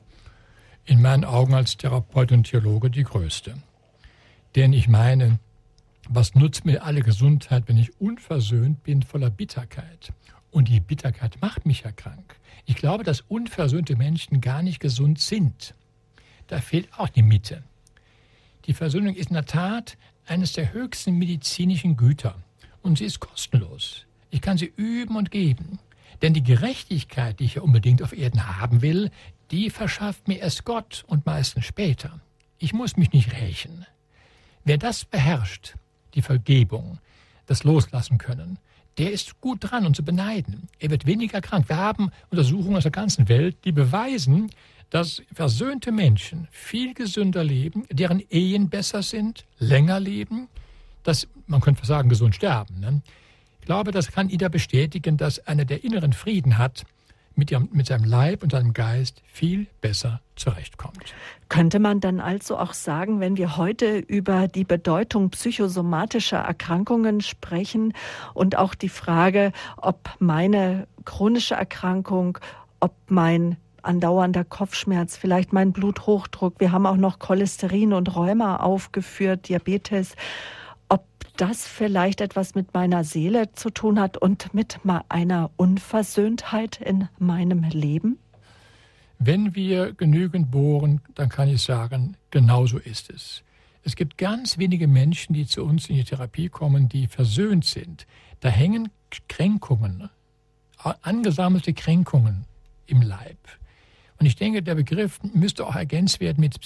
In meinen Augen als Therapeut und Theologe die größte. Denn ich meine, was nutzt mir alle Gesundheit, wenn ich unversöhnt bin, voller Bitterkeit? Und die Bitterkeit macht mich ja krank. Ich glaube, dass unversöhnte Menschen gar nicht gesund sind. Da fehlt auch die Mitte. Die Versöhnung ist in der Tat eines der höchsten medizinischen Güter. Und sie ist kostenlos. Ich kann sie üben und geben. Denn die Gerechtigkeit, die ich ja unbedingt auf Erden haben will, die verschafft mir erst Gott und meistens später. Ich muss mich nicht rächen. Wer das beherrscht, die Vergebung, das Loslassen können, der ist gut dran und zu beneiden. Er wird weniger krank. Wir haben Untersuchungen aus der ganzen Welt, die beweisen, dass versöhnte Menschen viel gesünder leben, deren Ehen besser sind, länger leben, dass, man könnte sagen, gesund sterben. Ne? Ich glaube, das kann jeder bestätigen, dass einer, der inneren Frieden hat, mit, ihrem, mit seinem Leib und seinem Geist viel besser zurechtkommt. Könnte man dann also auch sagen, wenn wir heute über die Bedeutung psychosomatischer Erkrankungen sprechen und auch die Frage, ob meine chronische Erkrankung, ob mein andauernder Kopfschmerz, vielleicht mein Bluthochdruck, wir haben auch noch Cholesterin und Rheuma aufgeführt, Diabetes, ob das vielleicht etwas mit meiner Seele zu tun hat und mit einer Unversöhntheit in meinem Leben? Wenn wir genügend bohren, dann kann ich sagen, genauso ist es. Es gibt ganz wenige Menschen, die zu uns in die Therapie kommen, die versöhnt sind. Da hängen Kränkungen, angesammelte Kränkungen im Leib. Und ich denke, der Begriff müsste auch ergänzt werden mit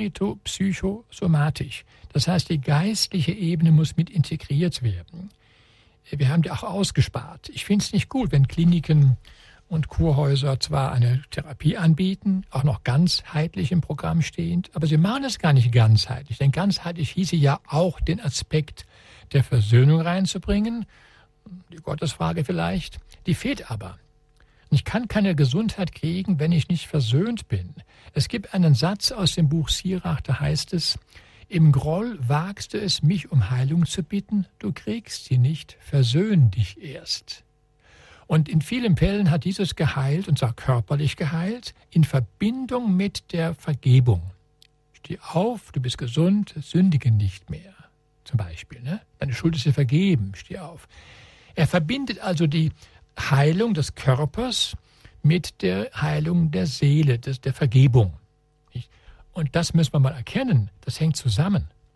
spirito-psychosomatisch. Das heißt, die geistliche Ebene muss mit integriert werden. Wir haben die auch ausgespart. Ich finde es nicht gut, wenn Kliniken und Kurhäuser zwar eine Therapie anbieten, auch noch ganzheitlich im Programm stehend, aber sie machen es gar nicht ganzheitlich. Denn ganzheitlich hieße ja auch den Aspekt der Versöhnung reinzubringen. Die Gottesfrage vielleicht, die fehlt aber. Ich kann keine Gesundheit kriegen, wenn ich nicht versöhnt bin. Es gibt einen Satz aus dem Buch Sirach, da heißt es, im Groll wagst du es, mich um Heilung zu bitten, du kriegst sie nicht, versöhn dich erst. Und in vielen Fällen hat dieses geheilt, und zwar körperlich geheilt, in Verbindung mit der Vergebung. Steh auf, du bist gesund, sündige nicht mehr. Zum Beispiel, ne? Deine Schuld ist dir vergeben, steh auf. Er verbindet also die Heilung des Körpers mit der Heilung der Seele, des, der Vergebung. Und das müssen wir mal erkennen, das hängt zusammen.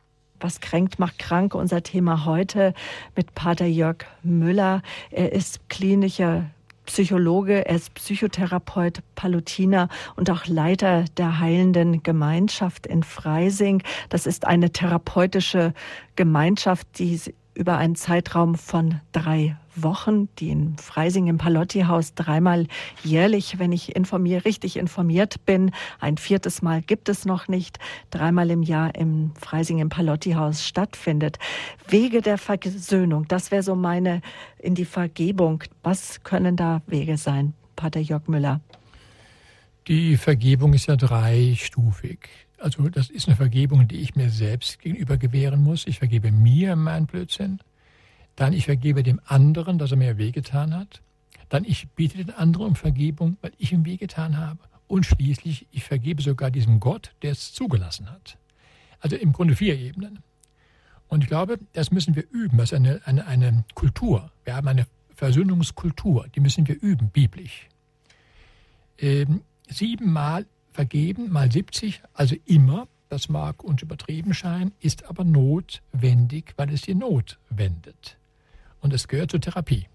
Was kränkt, macht krank. Unser Thema heute mit Pater Jörg Müller. Er ist klinischer Psychologe, er ist Psychotherapeut, Palutiner und auch Leiter der Heilenden Gemeinschaft in Freising. Das ist eine therapeutische Gemeinschaft, die über einen Zeitraum von drei Wochen, die in Freising im Palotti-Haus dreimal jährlich, wenn ich informier, richtig informiert bin, ein viertes Mal gibt es noch nicht, dreimal im Jahr im Freising im Palotti-Haus stattfindet. Wege der Versöhnung, das wäre so meine in die Vergebung. Was können da Wege sein, Pater Jörg Müller? Die Vergebung ist ja dreistufig. Also das ist eine Vergebung, die ich mir selbst gegenüber gewähren muss. Ich vergebe mir meinen Blödsinn. Dann ich vergebe dem anderen, dass er mir wehgetan hat. Dann ich biete den anderen um Vergebung, weil ich ihm wehgetan habe. Und schließlich, ich vergebe sogar diesem Gott, der es zugelassen hat. Also im Grunde vier Ebenen. Und ich glaube, das müssen wir üben. Das ist eine, eine, eine Kultur. Wir haben eine Versöhnungskultur. Die müssen wir üben, biblisch. Ähm, siebenmal vergeben, mal siebzig, also immer, das mag uns übertrieben scheinen, ist aber notwendig, weil es die Not wendet. Und es gehört zur Therapie.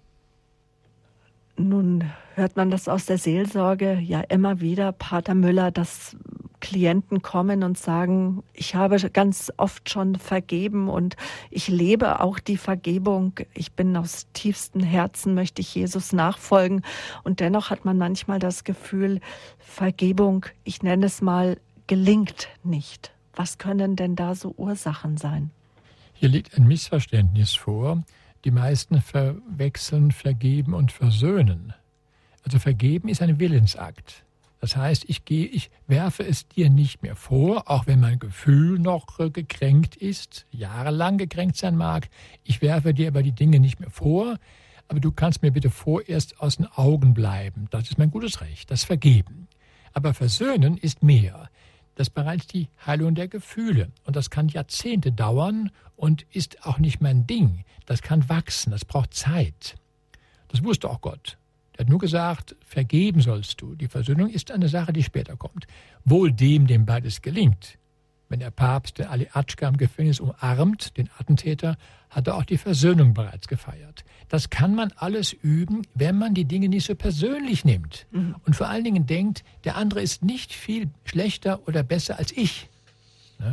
Nun hört man das aus der Seelsorge ja immer wieder, Pater Müller, dass Klienten kommen und sagen, ich habe ganz oft schon vergeben und ich lebe auch die Vergebung. Ich bin aus tiefstem Herzen, möchte ich Jesus nachfolgen. Und dennoch hat man manchmal das Gefühl, Vergebung, ich nenne es mal, gelingt nicht. Was können denn da so Ursachen sein? Hier liegt ein Missverständnis vor. Die meisten verwechseln Vergeben und Versöhnen. Also Vergeben ist ein Willensakt. Das heißt, ich gehe, ich werfe es dir nicht mehr vor, auch wenn mein Gefühl noch äh, gekränkt ist, jahrelang gekränkt sein mag. Ich werfe dir aber die Dinge nicht mehr vor, aber du kannst mir bitte vorerst aus den Augen bleiben. Das ist mein gutes Recht, das Vergeben. Aber Versöhnen ist mehr. Das ist bereits die Heilung der Gefühle. Und das kann Jahrzehnte dauern und ist auch nicht mein Ding. Das kann wachsen, das braucht Zeit. Das wusste auch Gott. Er hat nur gesagt, vergeben sollst du. Die Versöhnung ist eine Sache, die später kommt. Wohl dem, dem beides gelingt. Wenn der Papst den Ali Atschka im Gefängnis umarmt, den Attentäter, hat er auch die Versöhnung bereits gefeiert. Das kann man alles üben, wenn man die Dinge nicht so persönlich nimmt. Mhm. Und vor allen Dingen denkt, der andere ist nicht viel schlechter oder besser als ich. Ne?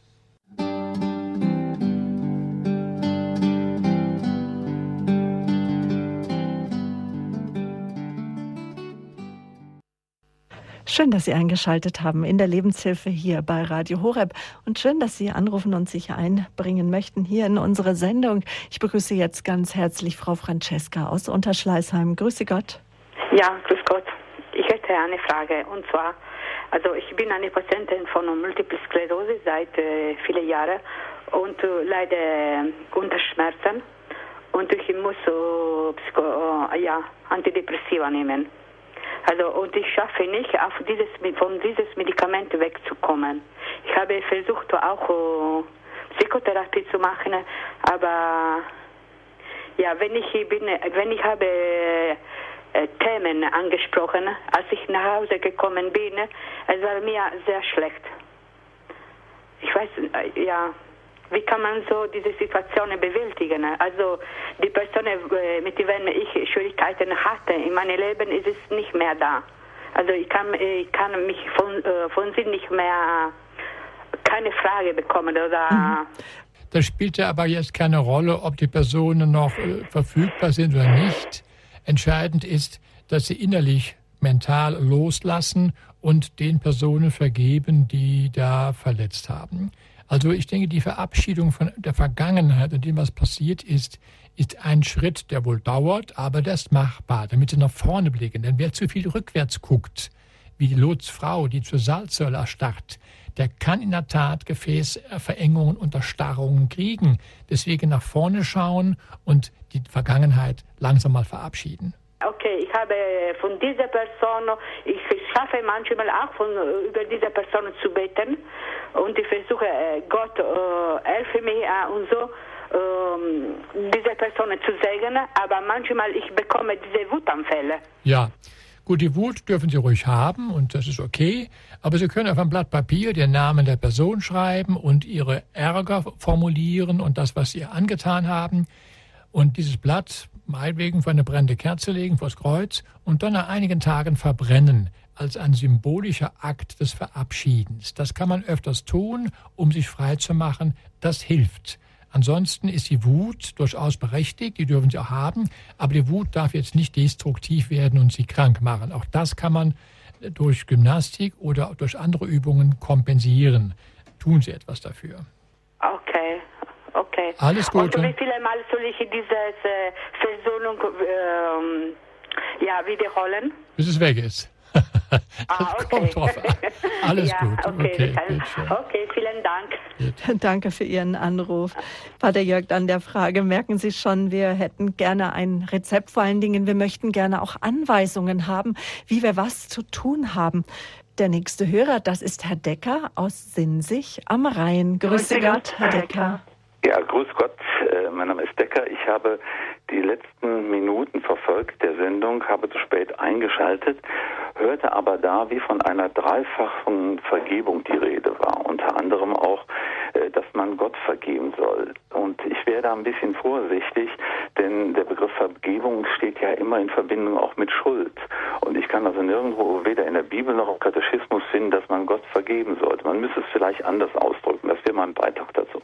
Schön, dass Sie eingeschaltet haben in der Lebenshilfe hier bei Radio Horeb und schön, dass Sie anrufen und sich einbringen möchten hier in unsere Sendung. Ich begrüße jetzt ganz herzlich Frau Francesca aus Unterschleißheim. Grüße Gott. Ja, grüß Gott. Ich hätte eine Frage und zwar, also ich bin eine Patientin von Multiple Sklerose seit äh, vielen Jahren und äh, leide unter Schmerzen und ich muss äh, Psycho, äh, ja, Antidepressiva nehmen. Also, und ich schaffe nicht, auf dieses, von diesem Medikament wegzukommen. Ich habe versucht, auch uh, Psychotherapie zu machen, aber ja, wenn ich bin, wenn ich habe äh, Themen angesprochen, als ich nach Hause gekommen bin, es war mir sehr schlecht. Ich weiß, äh, ja. Wie kann man so diese Situationen bewältigen? Also die Personen, mit denen ich Schwierigkeiten hatte in meinem Leben, ist es nicht mehr da. Also ich kann, ich kann mich von, von sie nicht mehr keine Frage bekommen oder. Mhm. Das spielt ja aber jetzt keine Rolle, ob die Personen noch äh, verfügbar sind oder nicht. Entscheidend ist, dass sie innerlich, mental loslassen und den Personen vergeben, die da verletzt haben. Also ich denke, die Verabschiedung von der Vergangenheit und dem, was passiert ist, ist ein Schritt, der wohl dauert, aber der ist machbar, damit sie nach vorne blicken. Denn wer zu viel rückwärts guckt, wie die Lots Frau, die zur Salzsäule erstarrt, der kann in der Tat Gefäßverengungen und Erstarrungen kriegen. Deswegen nach vorne schauen und die Vergangenheit langsam mal verabschieden. Okay, ich habe von dieser Person, ich schaffe manchmal auch von, über diese Person zu beten und ich versuche, Gott äh, helfe mir äh, und so, äh, diese Person zu segnen, aber manchmal ich bekomme diese Wutanfälle. Ja, Gut, die Wut dürfen Sie ruhig haben und das ist okay, aber Sie können auf ein Blatt Papier den Namen der Person schreiben und Ihre Ärger formulieren und das, was Sie ihr angetan haben. Und dieses Blatt meinetwegen vor eine brennende Kerze legen, vors Kreuz und dann nach einigen Tagen verbrennen als ein symbolischer Akt des Verabschiedens. Das kann man öfters tun, um sich frei zu machen. Das hilft. Ansonsten ist die Wut durchaus berechtigt, die dürfen Sie auch haben, aber die Wut darf jetzt nicht destruktiv werden und Sie krank machen. Auch das kann man durch Gymnastik oder durch andere Übungen kompensieren. Tun Sie etwas dafür. Okay, okay. Alles Gute. Und wie viele Mal soll ich diese äh, Versöhnung ähm, ja, wiederholen? Bis es weg ist. Das ah, okay. kommt drauf an. Alles ja, gut. Okay, Okay, kann, okay, vielen Dank. Bitte. Danke für Ihren Anruf. Pater Jörg, an der Frage merken Sie schon, wir hätten gerne ein Rezept, vor allen Dingen, wir möchten gerne auch Anweisungen haben, wie wir was zu tun haben. Der nächste Hörer, das ist Herr Decker aus Sinzig am Rhein. Grüße Gott, Herr Decker. Ja, grüß Gott, mein Name ist Decker. Ich habe die letzten Minuten verfolgt der Sendung, habe zu spät eingeschaltet, hörte aber da, wie von einer dreifachen Vergebung die Rede war. Unter anderem auch, dass man Gott vergeben soll. Und ich wäre da ein bisschen vorsichtig, denn der Begriff Vergebung steht ja immer in Verbindung auch mit Schuld. Und ich kann also nirgendwo, weder in der Bibel noch im Katechismus finden, dass man Gott vergeben sollte. Man müsste es vielleicht anders ausdrücken. Das wäre mein Beitrag dazu.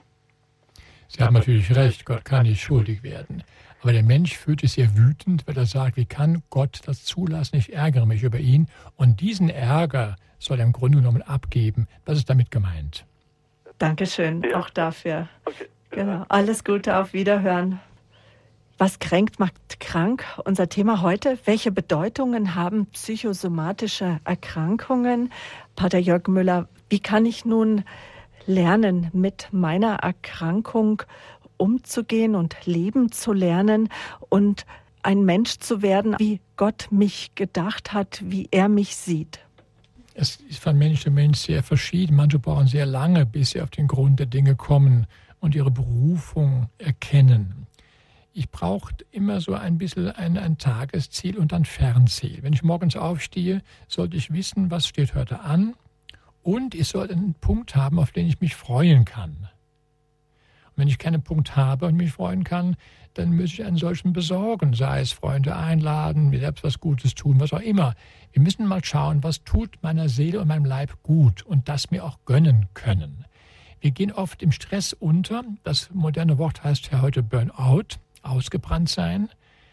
Sie haben natürlich recht, Gott kann nicht schuldig werden. Aber der Mensch fühlt es sehr wütend, weil er sagt, wie kann Gott das zulassen? Ich ärgere mich über ihn. Und diesen Ärger soll er im Grunde genommen abgeben. Das ist damit gemeint. Dankeschön, ja. Auch dafür. Okay. Genau. Alles Gute, auf Wiederhören. Was kränkt, macht krank. Unser Thema heute, welche Bedeutungen haben psychosomatische Erkrankungen? Pater Jörg Müller, wie kann ich nun lernen, mit meiner Erkrankung umzugehen und leben zu lernen und ein Mensch zu werden, wie Gott mich gedacht hat, wie er mich sieht? Es ist von Mensch zu Mensch sehr verschieden. Manche brauchen sehr lange, bis sie auf den Grund der Dinge kommen und ihre Berufung erkennen. Ich brauche immer so ein bisschen ein, ein Tagesziel und ein Fernziel. Wenn ich morgens aufstehe, sollte ich wissen, was steht heute an. Und ich sollte einen Punkt haben, auf den ich mich freuen kann. Und wenn ich keinen Punkt habe und mich freuen kann, dann muss ich einen solchen besorgen, sei es Freunde einladen, mir selbst was Gutes tun, was auch immer. Wir müssen mal schauen, was tut meiner Seele und meinem Leib gut und das mir auch gönnen können. Wir gehen oft im Stress unter. Das moderne Wort heißt ja heute Burnout, ausgebrannt sein.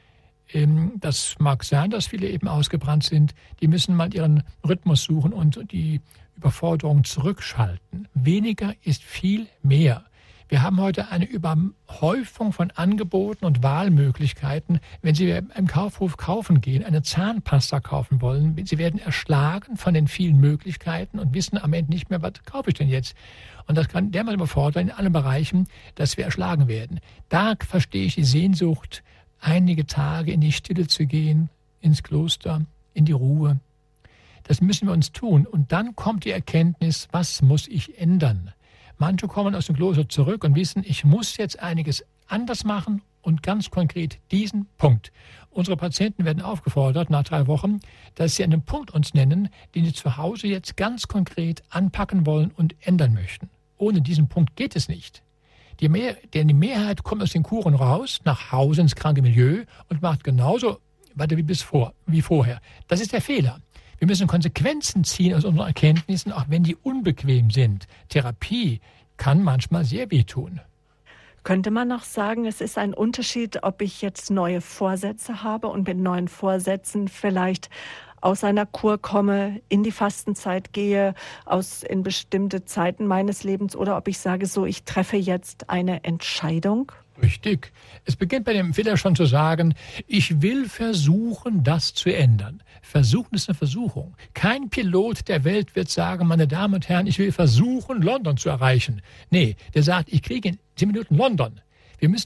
Das mag sein, dass viele eben ausgebrannt sind. Die müssen mal ihren Rhythmus suchen und die Überforderung zurückschalten. Weniger ist viel mehr. Wir haben heute eine Überhäufung von Angeboten und Wahlmöglichkeiten. Wenn Sie im Kaufhof kaufen gehen, eine Zahnpasta kaufen wollen, Sie werden erschlagen von den vielen Möglichkeiten und wissen am Ende nicht mehr, was kaufe ich denn jetzt? Und das kann dermal überfordern in allen Bereichen, dass wir erschlagen werden. Da verstehe ich die Sehnsucht, einige Tage in die Stille zu gehen, ins Kloster, in die Ruhe. Das müssen wir uns tun. Und dann kommt die Erkenntnis, was muss ich ändern? Manche kommen aus dem Kloster zurück und wissen, ich muss jetzt einiges anders machen und ganz konkret diesen Punkt. Unsere Patienten werden aufgefordert, nach drei Wochen, dass sie einen Punkt uns nennen, den sie zu Hause jetzt ganz konkret anpacken wollen und ändern möchten. Ohne diesen Punkt geht es nicht. Die, Mehr, denn die Mehrheit kommt aus den Kuren raus, nach Hause ins kranke Milieu und macht genauso weiter wie, bis vor, wie vorher. Das ist der Fehler. Wir müssen Konsequenzen ziehen aus unseren Erkenntnissen, auch wenn die unbequem sind. Therapie kann manchmal sehr wehtun. Könnte man noch sagen, es ist ein Unterschied, ob ich jetzt neue Vorsätze habe und mit neuen Vorsätzen vielleicht aus einer Kur komme, in die Fastenzeit gehe, aus in bestimmte Zeiten meines Lebens, oder ob ich sage so, ich treffe jetzt eine Entscheidung? Richtig. Es beginnt bei dem Fehler schon zu sagen, ich will versuchen, das zu ändern. Versuchen ist eine Versuchung. Kein Pilot der Welt wird sagen, meine Damen und Herren, ich will versuchen, London zu erreichen. Nee, der sagt, ich kriege in zehn Minuten London. Wir müssen das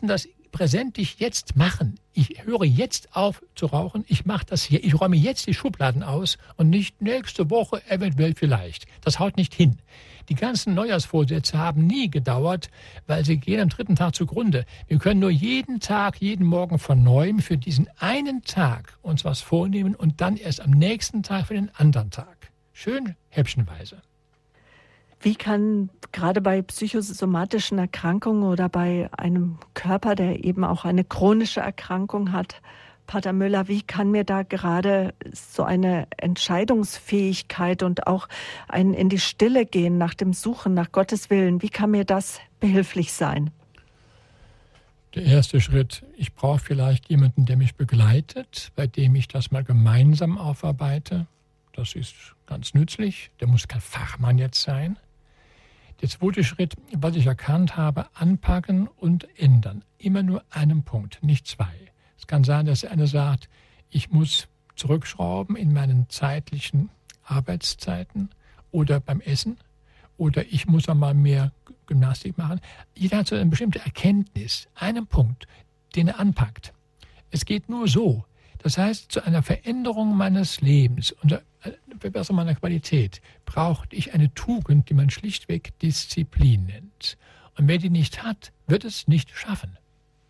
präsentlich jetzt machen. Ich höre jetzt auf zu rauchen, ich mache das hier, ich räume jetzt die Schubladen aus und nicht nächste Woche eventuell vielleicht. Das haut nicht hin. Die ganzen Neujahrsvorsätze haben nie gedauert, weil sie gehen am dritten Tag zugrunde. Wir können nur jeden Tag, jeden Morgen von neuem für diesen einen Tag uns was vornehmen und dann erst am nächsten Tag für den anderen Tag. Schön häppchenweise. Wie kann gerade bei psychosomatischen Erkrankungen oder bei einem Körper, der eben auch eine chronische Erkrankung hat, Pater Müller, wie kann mir da gerade so eine Entscheidungsfähigkeit und auch ein in die Stille gehen nach dem Suchen nach Gottes Willen, wie kann mir das behilflich sein? Der erste Schritt, ich brauche vielleicht jemanden, der mich begleitet, bei dem ich das mal gemeinsam aufarbeite. Das ist ganz nützlich, der muss kein Fachmann jetzt sein. Der zweite Schritt, was ich erkannt habe, anpacken und ändern. Immer nur einen Punkt, nicht zwei. Es kann sein, dass einer sagt, ich muss zurückschrauben in meinen zeitlichen Arbeitszeiten oder beim Essen oder ich muss einmal mehr Gymnastik machen. Jeder hat so eine bestimmte Erkenntnis, einen Punkt, den er anpackt. Es geht nur so. Das heißt, zu einer Veränderung meines Lebens und einer Verbesserung meiner Qualität brauchte ich eine Tugend, die man schlichtweg Disziplin nennt. Und wer die nicht hat, wird es nicht schaffen.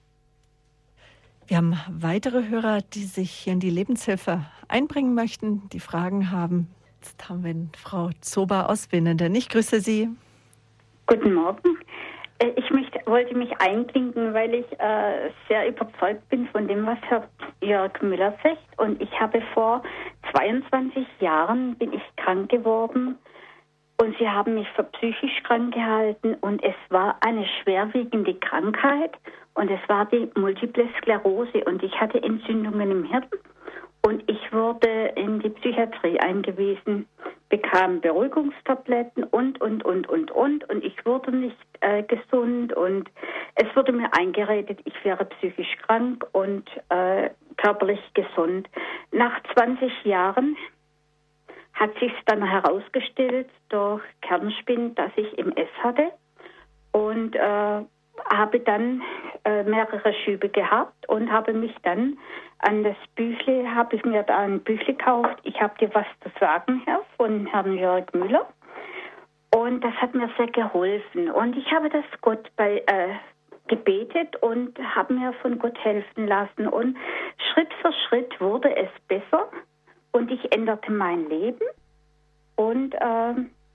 Wir haben weitere Hörer, die sich hier in die Lebenshilfe einbringen möchten, die Fragen haben. Jetzt haben wir Frau Zober aus Winnenden. Ich grüße Sie. Guten Morgen. Ich möchte, wollte mich einklinken, weil ich äh, sehr überzeugt bin von dem, was Herr Jörg Müller sagt. Und ich habe vor zweiundzwanzig Jahren bin ich krank geworden und sie haben mich für psychisch krank gehalten und es war eine schwerwiegende Krankheit und es war die Multiple Sklerose und ich hatte Entzündungen im Hirn und ich wurde in die Psychiatrie eingewiesen, bekam Beruhigungstabletten und, und, und, und, und und ich wurde nicht äh, gesund und es wurde mir eingeredet, ich wäre psychisch krank und äh, körperlich gesund. Nach zwanzig Jahren hat sich dann herausgestellt durch Kernspind, dass ich M S hatte und äh, habe dann äh, mehrere Schübe gehabt und habe mich dann an das Büchle, habe ich mir da ein Büchle gekauft. Ich habe dir was zu sagen, Herr, von Herrn Jörg Müller. Und das hat mir sehr geholfen. Und ich habe das Gott bei äh, gebetet und habe mir von Gott helfen lassen. Und Schritt für Schritt wurde es besser und ich änderte mein Leben. Und äh,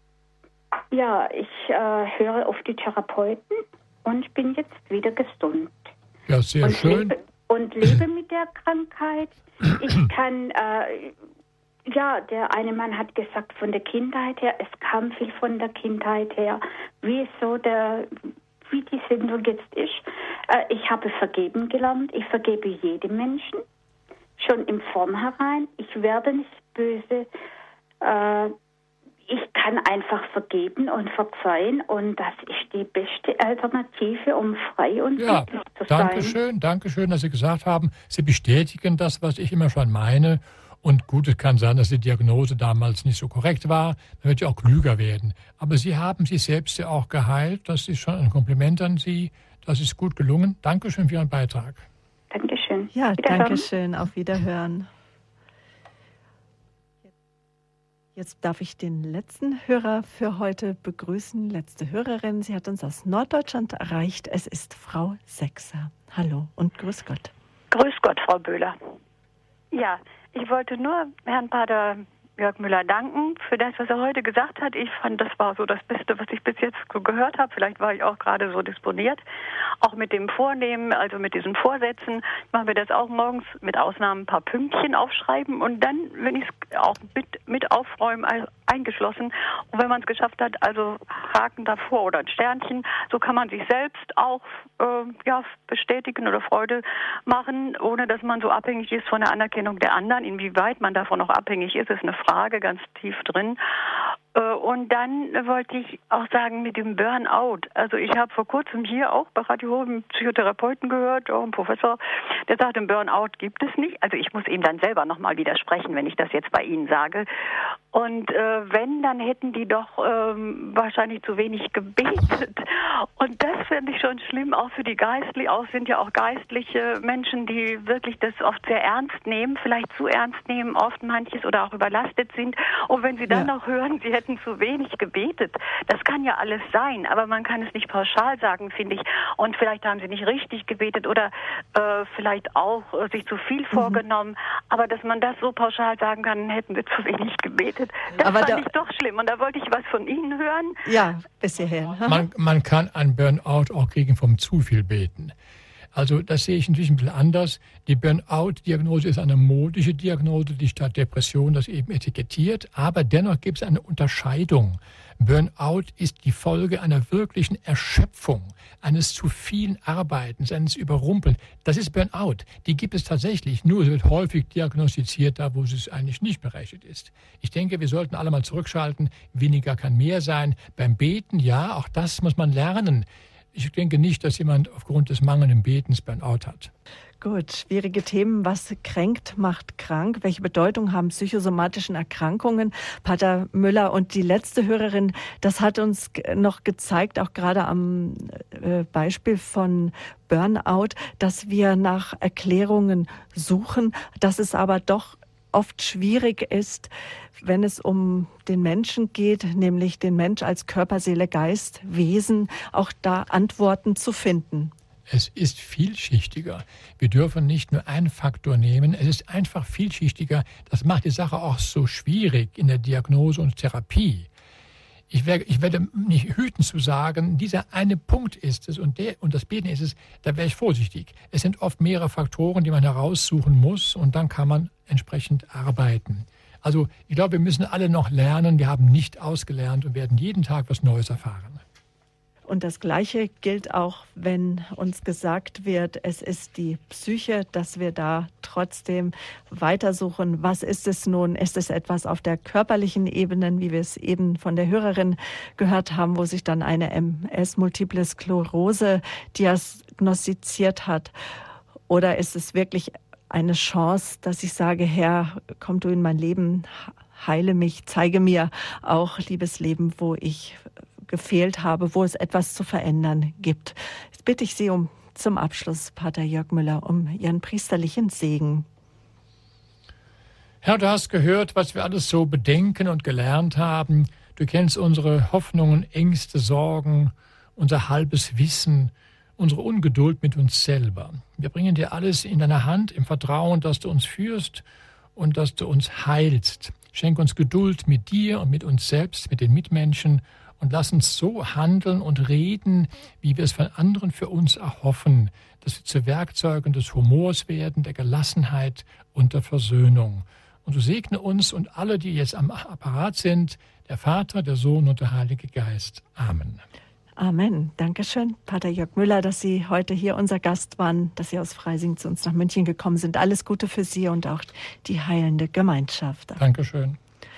ja, ich äh, höre auf die Therapeuten und bin jetzt wieder gesund. Ja, sehr und schön. Lebe, und lebe mit der Krankheit. Ich kann, äh, ja, der eine Mann hat gesagt, von der Kindheit her, es kam viel von der Kindheit her, wie so der, wie die Sendung jetzt ist. Äh, ich habe vergeben gelernt, ich vergebe jedem Menschen, schon im Vornherein. Ich werde nicht böse, äh, ich kann einfach vergeben und verzeihen und das ist die beste Alternative, um frei und ja, glücklich zu danke sein. schön, danke schön, dass Sie gesagt haben, Sie bestätigen das, was ich immer schon meine. Und gut, es kann sein, dass die Diagnose damals nicht so korrekt war. Man wird ja auch klüger werden. Aber Sie haben sich selbst ja auch geheilt. Das ist schon ein Kompliment an Sie. Das ist gut gelungen. Dankeschön für Ihren Beitrag. Dankeschön. Ja, danke schön. Auf Wiederhören. Jetzt darf ich den letzten Hörer für heute begrüßen. Letzte Hörerin, sie hat uns aus Norddeutschland erreicht. Es ist Frau Sechser. Hallo und grüß Gott. Grüß Gott, Frau Böhler. Ja, ich wollte nur Herrn Pater Jörg Müller danken für das, was er heute gesagt hat. Ich fand, das war so das Beste, was ich bis jetzt gehört habe. Vielleicht war ich auch gerade so disponiert. Auch mit dem Vornehmen, also mit diesen Vorsätzen, machen wir das auch morgens mit Ausnahmen ein paar Pünktchen aufschreiben und dann, wenn ich es auch mit, mit aufräumen, eingeschlossen. Und wenn man es geschafft hat, also Haken davor oder ein Sternchen, so kann man sich selbst auch äh, ja, bestätigen oder Freude machen, ohne dass man so abhängig ist von der Anerkennung der anderen. Inwieweit man davon noch abhängig ist, ist eine Frage ganz tief drin. Und dann wollte ich auch sagen mit dem Burnout. Also ich habe vor kurzem hier auch bei Radio Horeb einen Psychotherapeuten gehört, auch einen Professor, der sagt, ein Burnout gibt es nicht. Also ich muss ihm dann selber nochmal widersprechen, wenn ich das jetzt bei Ihnen sage. Und äh, wenn, dann hätten die doch ähm, wahrscheinlich zu wenig gebetet. Und das finde ich schon schlimm, auch für die Geistlichen. Auch sind ja auch geistliche Menschen, die wirklich das oft sehr ernst nehmen, vielleicht zu ernst nehmen, oft manches oder auch überlastet sind. Und wenn sie dann ja. noch hören, sie hätten zu wenig gebetet, das kann ja alles sein, aber man kann es nicht pauschal sagen, finde ich. Und vielleicht haben sie nicht richtig gebetet oder äh, vielleicht auch äh, sich zu viel mhm. vorgenommen. Aber dass man das so pauschal sagen kann, hätten wir zu wenig gebetet, das aber fand da, ich doch schlimm. Und da wollte ich was von Ihnen hören. Ja, bis hierher. Man, man kann ein Burnout auch kriegen vom zu viel Beten. Also das sehe ich natürlich ein bisschen anders. Die Burnout-Diagnose ist eine modische Diagnose, die statt Depression das eben etikettiert. Aber dennoch gibt es eine Unterscheidung. Burnout ist die Folge einer wirklichen Erschöpfung, eines zu vielen Arbeitens, eines Überrumpeln. Das ist Burnout. Die gibt es tatsächlich, nur es wird häufig diagnostiziert, da wo es eigentlich nicht berechtigt ist. Ich denke, wir sollten alle mal zurückschalten. Weniger kann mehr sein. Beim Beten, ja, auch das muss man lernen. Ich denke nicht, dass jemand aufgrund des mangelnden Betens Burnout hat. Gut, schwierige Themen. Was kränkt, macht krank. Welche Bedeutung haben psychosomatischen Erkrankungen? Pater Müller und die letzte Hörerin, das hat uns noch gezeigt, auch gerade am Beispiel von Burnout, dass wir nach Erklärungen suchen, dass es aber doch oft schwierig ist, wenn es um den Menschen geht, nämlich den Mensch als Körper, Seele, Geist, Wesen, auch da Antworten zu finden. Es ist vielschichtiger. Wir dürfen nicht nur einen Faktor nehmen. Es ist einfach vielschichtiger. Das macht die Sache auch so schwierig in der Diagnose und Therapie. Ich werde, ich werde nicht hüten zu sagen, dieser eine Punkt ist es und, der, und das Beten ist es, da wäre ich vorsichtig. Es sind oft mehrere Faktoren, die man heraussuchen muss und dann kann man entsprechend arbeiten. Also ich glaube, wir müssen alle noch lernen. Wir haben nicht ausgelernt und werden jeden Tag was Neues erfahren. Und das Gleiche gilt auch, wenn uns gesagt wird, es ist die Psyche, dass wir da trotzdem weitersuchen. Was ist es nun? Ist es etwas auf der körperlichen Ebene, wie wir es eben von der Hörerin gehört haben, wo sich dann eine M S, Multiple Sklerose, diagnostiziert hat? Oder ist es wirklich eine Chance, dass ich sage, Herr, komm du in mein Leben, heile mich, zeige mir auch, liebes Leben, wo ich gefehlt habe, wo es etwas zu verändern gibt. Jetzt bitte ich Sie um zum Abschluss, Pater Jörg Müller, um Ihren priesterlichen Segen. Herr, du hast gehört, was wir alles so bedenken und gelernt haben. Du kennst unsere Hoffnungen, Ängste, Sorgen, unser halbes Wissen, unsere Ungeduld mit uns selber. Wir bringen dir alles in deiner Hand im Vertrauen, dass du uns führst und dass du uns heilst. Schenk uns Geduld mit dir und mit uns selbst, mit den Mitmenschen und lass uns so handeln und reden, wie wir es von anderen für uns erhoffen, dass wir zu Werkzeugen des Humors werden, der Gelassenheit und der Versöhnung. Und du segne uns und alle, die jetzt am Apparat sind, der Vater, der Sohn und der Heilige Geist. Amen. Amen. Dankeschön, Pater Jörg Müller, dass Sie heute hier unser Gast waren, dass Sie aus Freising zu uns nach München gekommen sind. Alles Gute für Sie und auch die heilende Gemeinschaft. Dankeschön.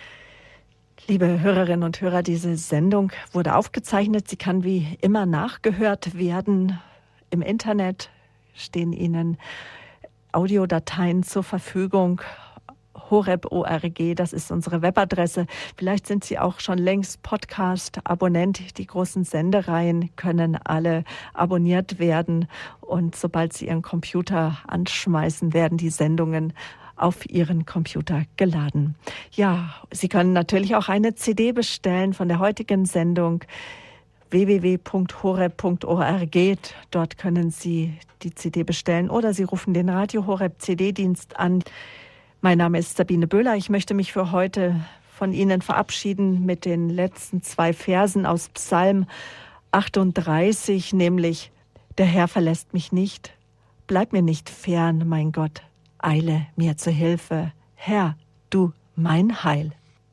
Liebe Hörerinnen und Hörer, diese Sendung wurde aufgezeichnet. Sie kann wie immer nachgehört werden. Im Internet stehen Ihnen Audiodateien zur Verfügung. horeb Punkt org, das ist unsere Webadresse. Vielleicht sind Sie auch schon längst Podcast-Abonnent. Die großen Sendereien können alle abonniert werden. Und sobald Sie Ihren Computer anschmeißen, werden die Sendungen auf Ihren Computer geladen. Ja, Sie können natürlich auch eine C D bestellen von der heutigen Sendung. w w w Punkt horeb Punkt org. Dort können Sie die C D bestellen oder Sie rufen den Radio Horeb C D-Dienst an. Mein Name ist Sabine Böhler. Ich möchte mich für heute von Ihnen verabschieden mit den letzten zwei Versen aus Psalm achtunddreißig, nämlich: Der Herr verlässt mich nicht, bleib mir nicht fern, mein Gott. Eile mir zur Hilfe, Herr, du mein Heil.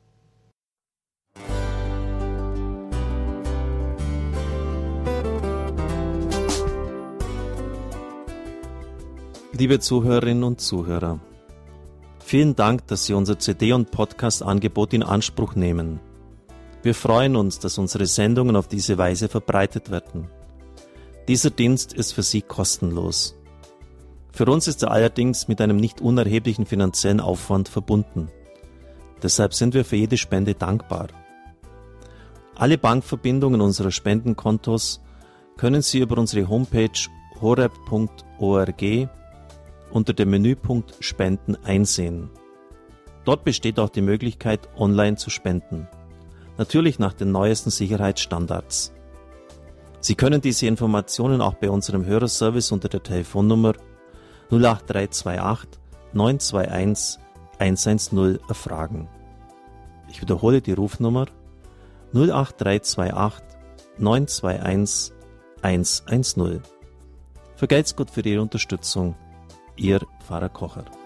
Liebe Zuhörerinnen und Zuhörer, vielen Dank, dass Sie unser C D- und Podcast-Angebot in Anspruch nehmen. Wir freuen uns, dass unsere Sendungen auf diese Weise verbreitet werden. Dieser Dienst ist für Sie kostenlos. Für uns ist er allerdings mit einem nicht unerheblichen finanziellen Aufwand verbunden. Deshalb sind wir für jede Spende dankbar. Alle Bankverbindungen unserer Spendenkontos können Sie über unsere Homepage horeb punkt org unter dem Menüpunkt Spenden einsehen. Dort besteht auch die Möglichkeit, online zu spenden. Natürlich nach den neuesten Sicherheitsstandards. Sie können diese Informationen auch bei unserem Hörerservice unter der Telefonnummer null acht drei zwei acht neun zwei eins eins eins null erfragen. Ich wiederhole die Rufnummer null acht drei zwei acht neun zwei eins eins eins null. Vergelt's Gott für Ihre Unterstützung. Ihr Pfarrer Kocher.